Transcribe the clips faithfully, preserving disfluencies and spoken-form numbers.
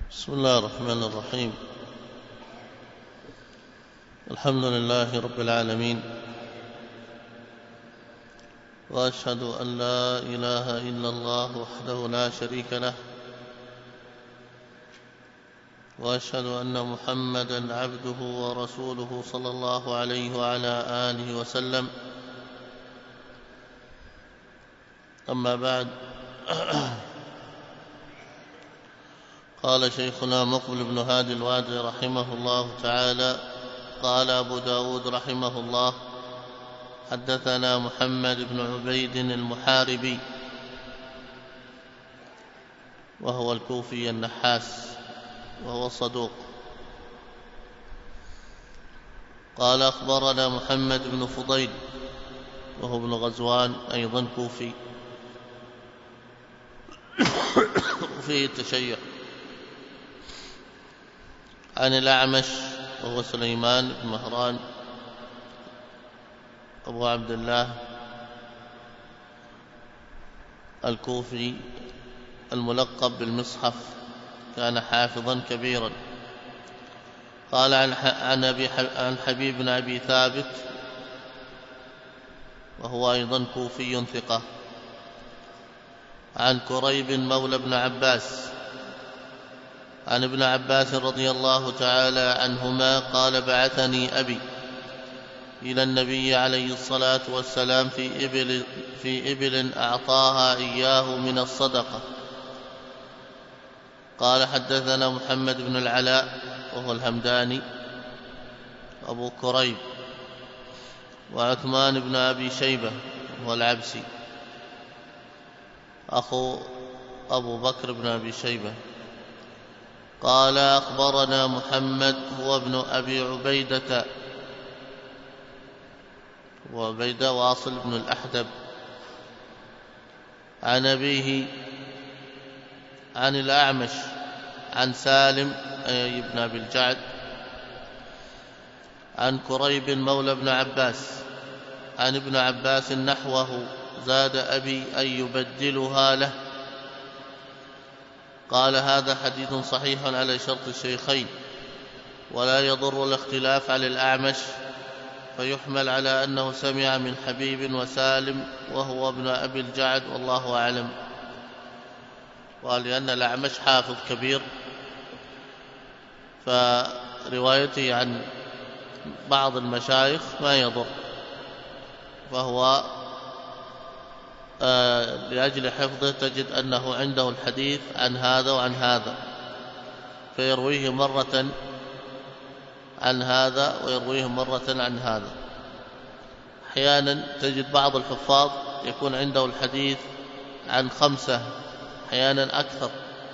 بسم الله الرحمن الرحيم. الحمد لله رب العالمين، وأشهد أن لا إله إلا الله وحده لا شريك له، وأشهد أن محمدًا عبده ورسوله صلى الله عليه وعلى آله وسلم. أما بعد، قال شيخنا مقبل بن هادي الوادي رحمه الله تعالى: قال أبو داود رحمه الله: حدثنا محمد بن عبيد المحاربي، وهو الكوفي النحاس، وهو صدوق. قال أخبرنا محمد بن فضيل، وهو ابن غزوان، أيضا كوفي، وفيه التشيع. عن الأعمش، وهو سليمان بن مهران أبو عبد الله الكوفي الملقب بالمصحف، كان حافظا كبيرا. قال عن, أبي عن حبيب بن أبي ثابت، وهو أيضا كوفي ثقة. عن كريب مولى بن عباس عن ابن عباس رضي الله تعالى عنهما قال: بعثني أبي إلى النبي عليه الصلاة والسلام في إبل, في إبل أعطاها إياه من الصدقة. قال: حدثنا محمد بن العلاء، وهو الهمداني أبو كريب، وعثمان بن أبي شيبة، وهو العبسي أخو أبو بكر بن أبي شيبة. قال: أخبرنا محمد هو ابن أبي عبيدة، وعبيدة واصل بن الأحدب، عن أبيه عن الأعمش عن سالم أي ابن أبي الجعد، عن كريب مولى ابن عباس عن ابن عباس نحوه، زاد أبي أن يبدلها له. قال: هذا حديث صحيح على شرط الشيخين، ولا يضر الاختلاف على الأعمش، فيحمل على أنه سمع من حبيب وسالم وهو ابن أبي الجعد، والله أعلم. ولأن الأعمش حافظ كبير، فروايته عن بعض المشايخ ما يضر، فهو آه لأجل حفظه تجد أنه عنده الحديث عن هذا وعن هذا، فيرويه مرة عن هذا ويرويه مرة عن هذا. أحيانا تجد بعض الحفاظ يكون عنده الحديث عن خمسة، أحيانا أكثر،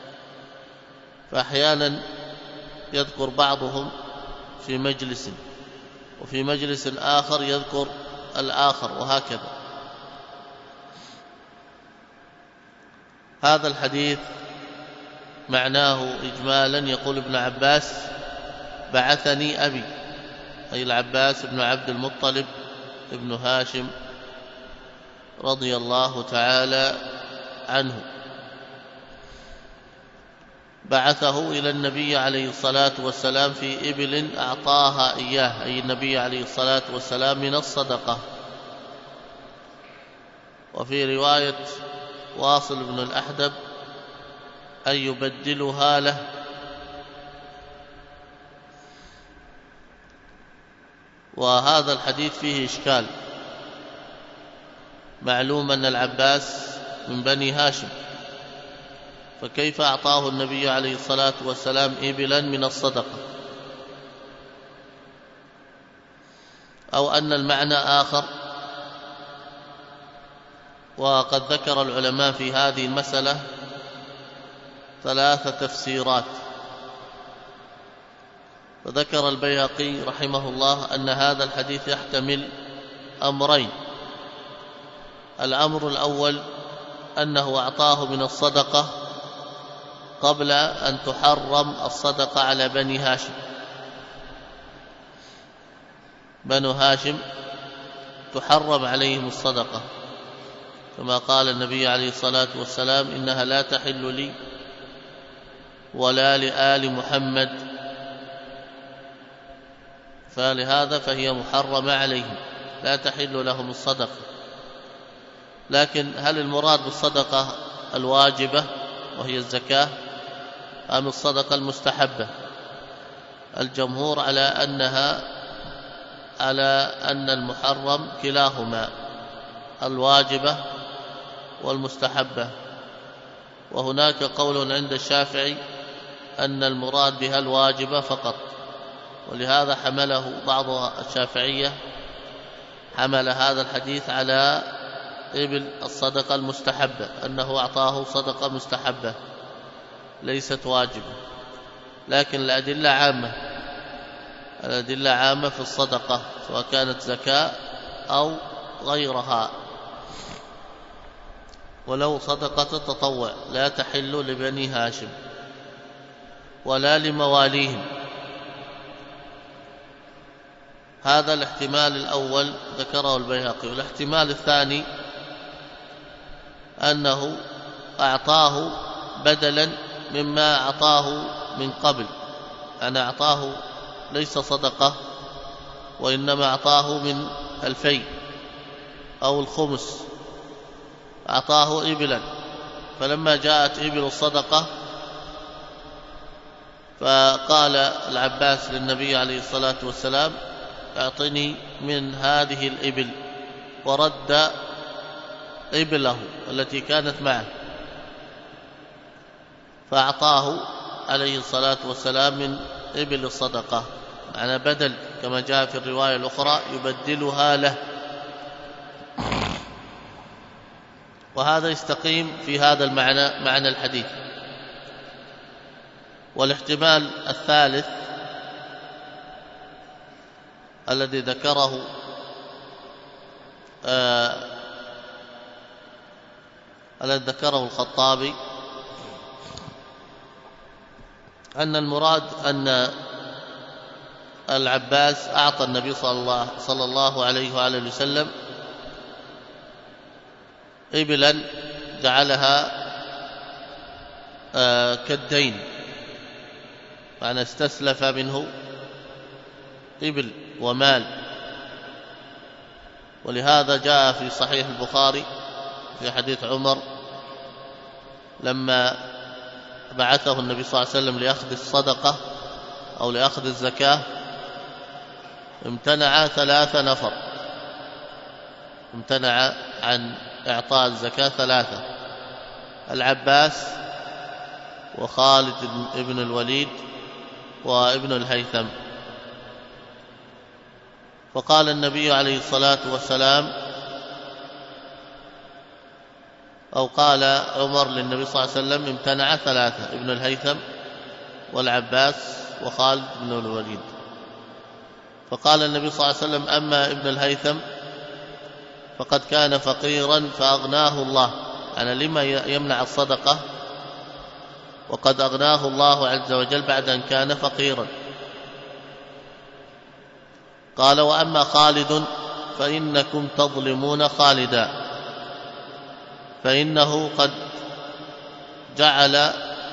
فأحيانا يذكر بعضهم في مجلس، وفي مجلس آخر يذكر الآخر، وهكذا. هذا الحديث معناه إجمالا يقول ابن عباس: بعثني أبي، أي العباس بن عبد المطلب ابن هاشم رضي الله تعالى عنه، بعثه إلى النبي عليه الصلاة والسلام في إبل أعطاها إياه، أي النبي عليه الصلاة والسلام، من الصدقة. وفي رواية واصل بن الأحدب أن يبدلها له. وهذا الحديث فيه إشكال. معلوم أن العباس من بني هاشم، فكيف أعطاه النبي عليه الصلاة والسلام إبلا من الصدقة؟ أو أن المعنى آخر. وقد ذكر العلماء في هذه المسألة ثلاث تفسيرات. فذكر البيهقي رحمه الله أن هذا الحديث يحتمل أمرين: الأمر الأول أنه أعطاه من الصدقة قبل أن تحرم الصدقة على بني هاشم. بنو هاشم تحرم عليهم الصدقة، كما قال النبي عليه الصلاة والسلام: إنها لا تحل لي ولا لآل محمد، فلهذا فهي محرمة عليهم لا تحل لهم الصدقة. لكن هل المراد بالصدقة الواجبة وهي الزكاة أم الصدقة المستحبة؟ الجمهور على أنها على أن المحرم كلاهما، الواجبة والمستحبة. وهناك قول عند الشافعي أن المراد بها الواجبة فقط، ولهذا حمله بعض الشافعية حمل هذا الحديث على إبل الصدقة المستحبة، أنه أعطاه صدقة مستحبة ليست واجبة. لكن الأدلة عامة، الأدلة عامة في الصدقة سواء كانت زكاة أو غيرها. ولو صدقة تطوع لا تحل لبني هاشم ولا لمواليهم. هذا الاحتمال الأول ذكره البيهقي. والاحتمال الثاني أنه أعطاه بدلا مما أعطاه من قبل، أنا أعطاه ليس صدقة وإنما أعطاه من الفي أو الخمس، أعطاه إبلا، فلما جاءت إبل الصدقة فقال العباس للنبي عليه الصلاة والسلام اعطني من هذه الإبل، ورد إبله التي كانت معه، فأعطاه عليه الصلاة والسلام من إبل الصدقة، معنى بدل كما جاء في الرواية الأخرى يبدلها له. وهذا يستقيم في هذا المعنى معنى الحديث. والاحتمال الثالث الذي ذكره آه الذي ذكره الخطابي أن المراد أن العباس أعطى النبي صلى الله, صلى الله عليه وآله وسلم إبلا جعلها آه كالدين، معنى استسلف منه إبل ومال. ولهذا جاء في صحيح البخاري في حديث عمر لما بعثه النبي صلى الله عليه وسلم لأخذ الصدقة أو لأخذ الزكاة امتنع ثلاثة نفر، امتنع عن إعطاء الزكاة ثلاثة: العباس وخالد بن الوليد وابن الهيثم. فقال النبي عليه الصلاة والسلام أو قال عمر للنبي صلى الله عليه وسلم امتنع ثلاثة: ابن الهيثم والعباس وخالد بن الوليد. فقال النبي صلى الله عليه وسلم: أما ابن الهيثم فقد كان فقيرا فأغناه الله. أنا لما يمنع الصدقة وقد أغناه الله عز وجل بعد أن كان فقيرا. قال: وأما خالد فإنكم تظلمون خالدا، فإنه قد جعل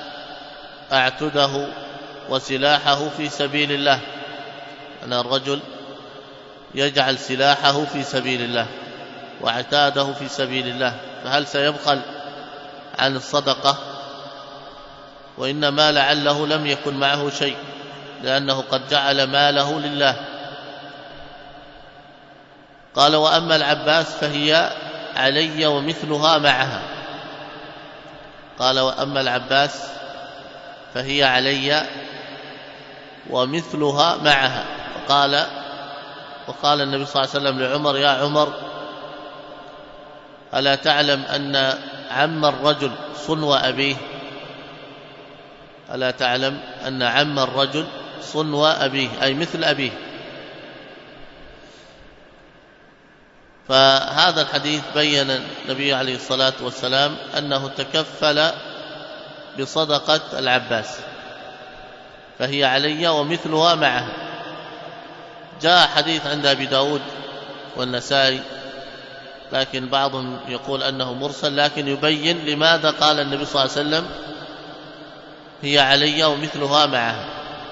أعتده وسلاحه في سبيل الله. أنا الرجل يجعل سلاحه في سبيل الله وعتاده في سبيل الله، فهل سيبخل عن الصدقة؟ وإنما لعله لم يكن معه شيء لأنه قد جعل ماله لله. قال: وأما العباس فهي علي ومثلها معها. قال: وأما العباس فهي علي ومثلها معها. قال وقال النبي صلى الله عليه وسلم لعمر: يا عمر، ألا تعلم أن عم الرجل صنو أبيه؟ ألا تعلم أن عم الرجل صنو أبيه، أي مثل أبيه. فهذا الحديث بين النبي عليه الصلاة والسلام أنه تكفل بصدقة العباس، فهي علي ومثلها معه. جاء حديث عند أبي داود والنسائي، لكن بعضهم يقول أنه مرسل، لكن يبين لماذا قال النبي صلى الله عليه وسلم هي علي ومثلها معها.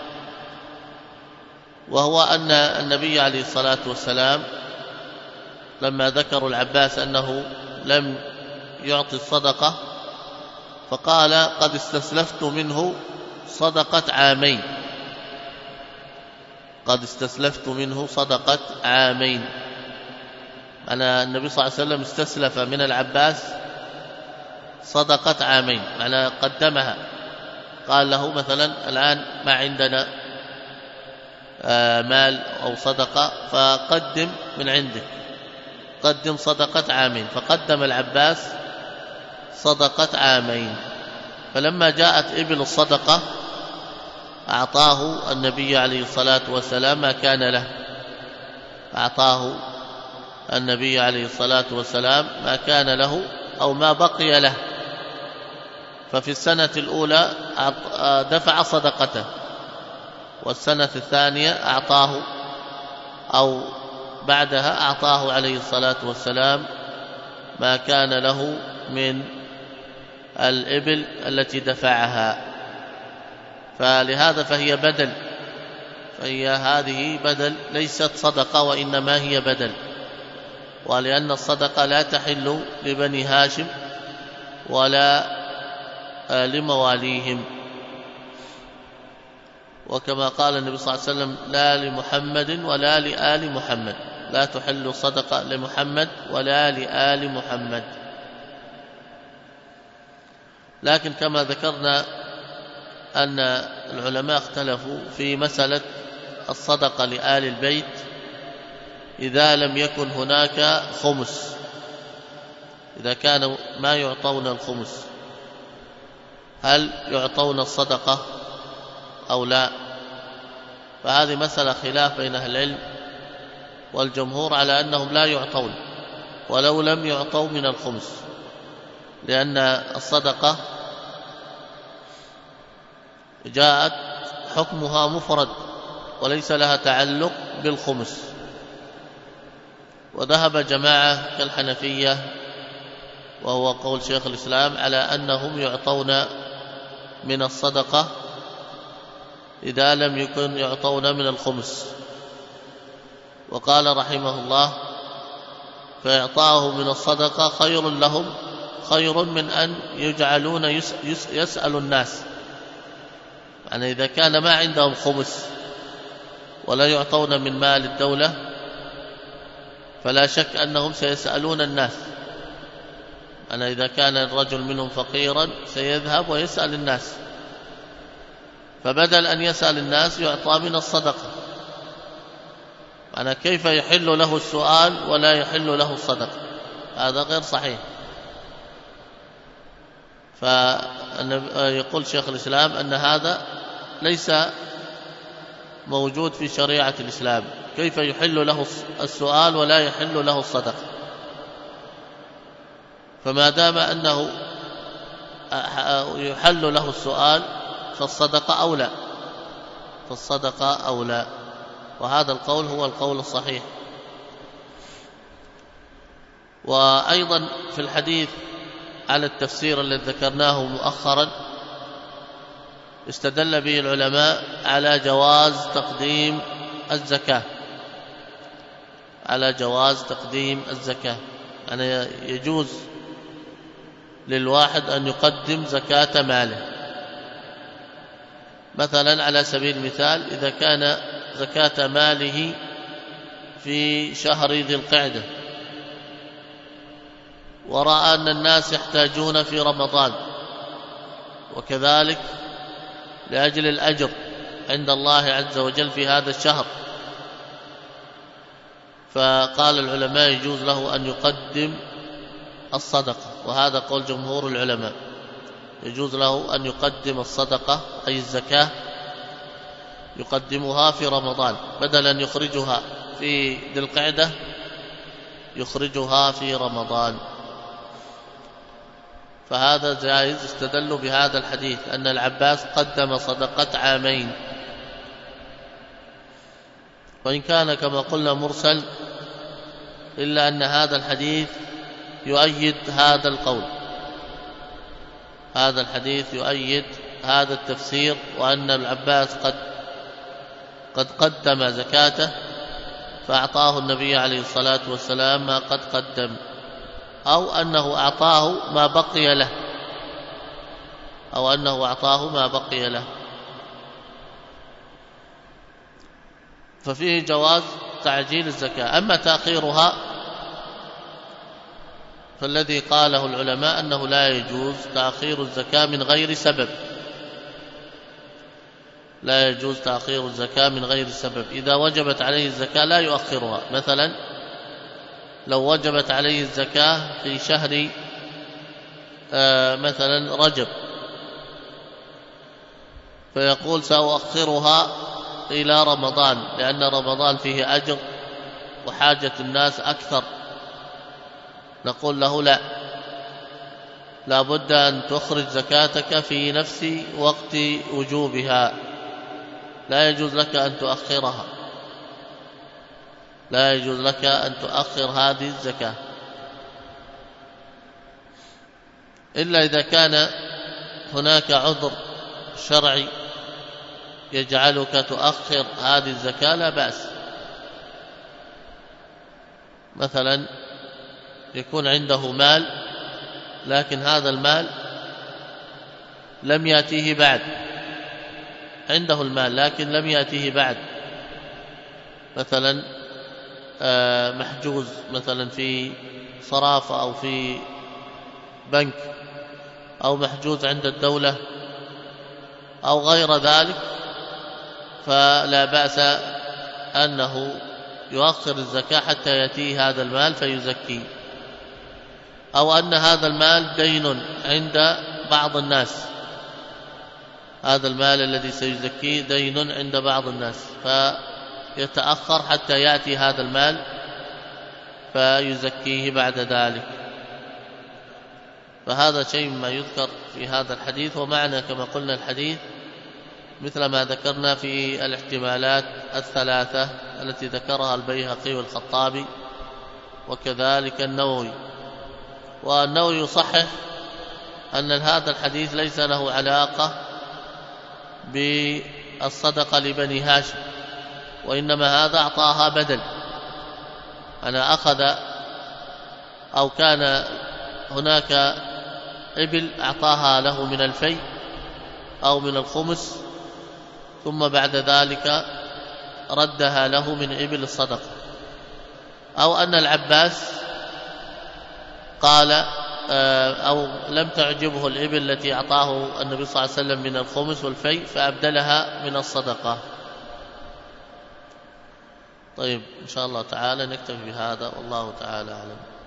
وهو أن النبي عليه الصلاة والسلام لما ذكروا العباس أنه لم يعطي الصدقة فقال قد استسلفت منه صدقة عامين، قد استسلفت منه صدقة عامين. أنا النبي صلى الله عليه وسلم استسلف من العباس صدقة عامين، معنى قدمها، قال له مثلا الآن ما عندنا مال أو صدقة فقدم من عندك، قدم صدقة عامين، فقدم العباس صدقة عامين. فلما جاءت إبل الصدقة أعطاه النبي عليه الصلاة والسلام ما كان له، أعطاه النبي عليه الصلاة والسلام ما كان له أو ما بقي له. ففي السنة الأولى دفع صدقته، والسنة الثانية أعطاه أو بعدها أعطاه عليه الصلاة والسلام ما كان له من الإبل التي دفعها. فلهذا فهي بدل، فهي هذه بدل ليست صدقة وإنما هي بدل. ولأن الصدقة لا تحل لبني هاشم ولا لمواليهم، وكما قال النبي صلى الله عليه وسلم لا لمحمد ولا لآل محمد، لا تحل صدقة لمحمد ولا لآل محمد. لكن كما ذكرنا أن العلماء اختلفوا في مسألة الصدقة لآل البيت إذا لم يكن هناك خمس، إذا كان ما يعطون الخمس هل يعطون الصدقة أو لا؟ فهذه مسألة خلاف بين أهل العلم، والجمهور على أنهم لا يعطون ولو لم يعطوا من الخمس، لأن الصدقة جاءت حكمها مفرد وليس لها تعلق بالخمس. وذهب جماعة كالحنفية وهو قول شيخ الإسلام على أنهم يعطون من الصدقة إذا لم يكن يعطون من الخمس. وقال رحمه الله فإعطاؤه من الصدقة خير لهم، خير من أن يجعلون يس يس يسأل الناس. يعني إذا كان ما عندهم خمس ولا يعطون من مال الدولة فلا شك أنهم سيسألون الناس. أنا إذا كان الرجل منهم فقيرا سيذهب ويسأل الناس، فبدل أن يسأل الناس يعطى من الصدقة. أنا كيف يحل له السؤال ولا يحل له الصدقة؟ هذا غير صحيح. فيقول شيخ الإسلام أن هذا ليس موجود في شريعة الإسلام، كيف يحل له السؤال ولا يحل له الصدقة؟ فما دام أنه يحل له السؤال فالصدقة أولى، فالصدقة أولى، وهذا القول هو القول الصحيح. وأيضا في الحديث على التفسير الذي ذكرناه مؤخرا استدل به العلماء على جواز تقديم الزكاة، على جواز تقديم الزكاة، يعني يجوز للواحد أن يقدم زكاة ماله. مثلا على سبيل المثال إذا كان زكاة ماله في شهر ذي القعدة ورأى أن الناس يحتاجون في رمضان، وكذلك لأجل الأجر عند الله عز وجل في هذا الشهر، فقال العلماء يجوز له أن يقدم الصدقة، وهذا قول جمهور العلماء، يجوز له أن يقدم الصدقة أي الزكاة يقدمها في رمضان، بدلا أن يخرجها في ذي القعدة يخرجها في رمضان. فهذا جائز. استدلوا بهذا الحديث أن العباس قدم صدقة عامين، وإن كان كما قلنا مرسل إلا أن هذا الحديث يؤيد هذا القول، هذا الحديث يؤيد هذا التفسير وأن العباس قد قد قدم زكاته فأعطاه النبي عليه الصلاة والسلام ما قد قدم، أو أنه أعطاه ما بقي له أو أنه أعطاه ما بقي له ففيه جواز تعجيل الزكاة. أما تأخيرها فالذي قاله العلماء أنه لا يجوز تأخير الزكاة من غير سبب، لا يجوز تأخير الزكاة من غير سبب. إذا وجبت عليه الزكاة لا يؤخرها، مثلا لو وجبت عليه الزكاة في شهر آه مثلا رجب فيقول سأؤخرها إلى رمضان لأن رمضان فيه أجر وحاجة الناس أكثر، نقول له لا، لا بد أن تخرج زكاتك في نفس وقت وجوبها، لا يجوز لك أن تؤخرها، لا يجوز لك أن تؤخر هذه الزكاة إلا إذا كان هناك عذر شرعي يجعلك تؤخر هذه الزكاة لا بأس. مثلا يكون عنده مال لكن هذا المال لم يأتيه بعد، عنده المال لكن لم يأتيه بعد، مثلا محجوز مثلا في صرافة أو في بنك أو محجوز عند الدولة أو غير ذلك، فلا بأس أنه يؤخر الزكاة حتى يأتيه هذا المال فيزكيه، أو أن هذا المال دين عند بعض الناس، هذا المال الذي سيزكيه دين عند بعض الناس فيتأخر حتى يأتي هذا المال فيزكيه بعد ذلك. فهذا شيء مما يذكر في هذا الحديث، ومعنى كما قلنا الحديث مثل ما ذكرنا في الاحتمالات الثلاثة التي ذكرها البيهقي والخطابي وكذلك النووي. والنووي يصحح أن هذا الحديث ليس له علاقة بالصدقة لبني هاشم، وإنما هذا أعطاها بدل، أنا أخذ أو كان هناك إبل أعطاها له من الفي أو من الخمس ثم بعد ذلك ردها له من إبل الصدقة، أو أن العباس قال أو لم تعجبه الإبل التي أعطاه النبي صلى الله عليه وسلم من الخمس والفي فأبدلها من الصدقة. طيب إن شاء الله تعالى نكتفي بهذا والله تعالى أعلم.